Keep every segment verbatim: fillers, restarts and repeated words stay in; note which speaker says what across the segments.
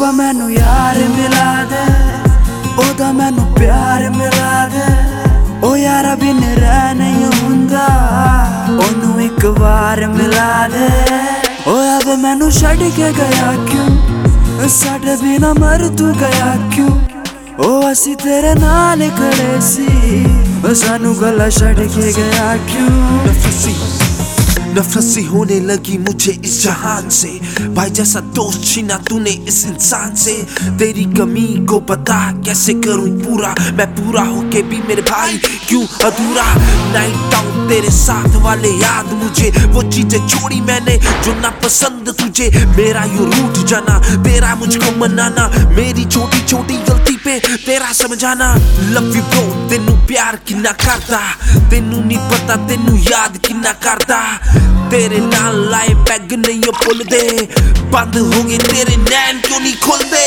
Speaker 1: ਰੱਬਾ ਮੈਨੂੰ ਯਾਰ ਮਿਲਾ ਦੇ, ਉਹਦਾ ਮੈਨੂੰ ਪਿਆਰ ਮਿਲਾ ਦੇ। ਉਹ ਯਾਰਾ ਬਿਨ ਰਹਿ ਨਹੀਂ ਹੁੰਦਾ, ਉਹਨੂੰ ਇੱਕ ਵਾਰ ਮਿਲਾ ਦੇ। ਉਹ ਆਵੇ ਮੈਨੂੰ ਛੱਡ ਕੇ ਗਿਆ ਕਿਉਂ, ਸਾਡੇ ਬਿਨਾ ਮਰ ਤੂੰ ਗਿਆ ਕਿਉਂ। ਉਹ ਅਸੀਂ ਤੇਰੇ ਨਾਲ ਖੜੇ ਸੀ, ਸਾਨੂੰ गला छड़ के गया क्यों।
Speaker 2: नफरत सी नफरत सी होने लगी मुझे इस जहान से, भाई जैसा दोस्त छीना तूने इस इंसान से। तेरी कमी को बता कैसे करूं पूरा, मैं पूरा होके भी मेरे भाई क्यों अधूरा। नाइट आउट तेरे साथ वाले याद मुझे, वो चीजें छोड़ी मैंने जो ना पसंद तुझे। मेरा यू रूठ जाना, तेरा मुझको मनाना, मेरी छोटी छोटी गलती पे तेरा समझाना। लव यू ब्रो तेनू प्यार किन्ना करदा, तेनू नहीं पता तेनू याद किन्ना करदा। तेरे नाल लाए पैग नहीं भुलदे, बंद हो गए तेरे नैन क्यों नहीं खुलदे।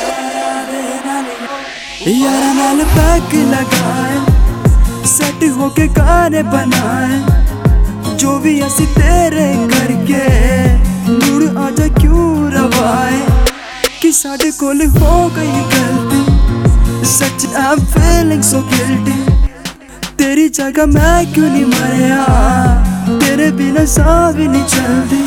Speaker 1: यारा नाल पैग लगाए, सेट होके गाने बनाए, जो भी असी तेरे करके मुड़ आजा क्यों रवाए। कि साडे कोल हो गई गलती, सच I am feeling so guilty. तेरी जगह मैं क्यों नहीं मरिया, तेरे बिना साह भी नहीं चलती।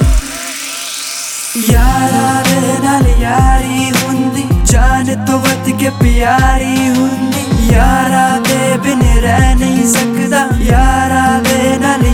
Speaker 1: यारा दे नाल यारी हुंदी, जान तो वध के प्यारी हुंदी। यारा दे बिन रह नहीं सकदा, यारा दे नाल